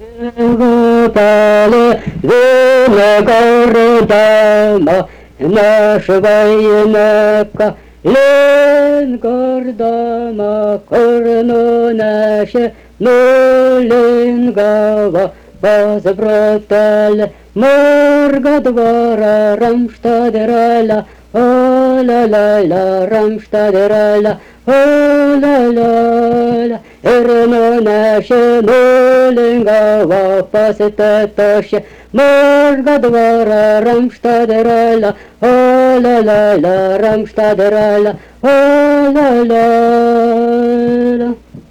Гопали, виногородама, наша воєнка, лен гордама, корно наше, нулингава, позабротали, морга двора, рамштадераля, о-ла-ла-ла, рамштадераля, о-ла-ла-ла, ерно наше, нулингава, посететоще, морга двора, рамштадераля, о-ла-ла-ла, рамштадераля, о-ла-ла-ла.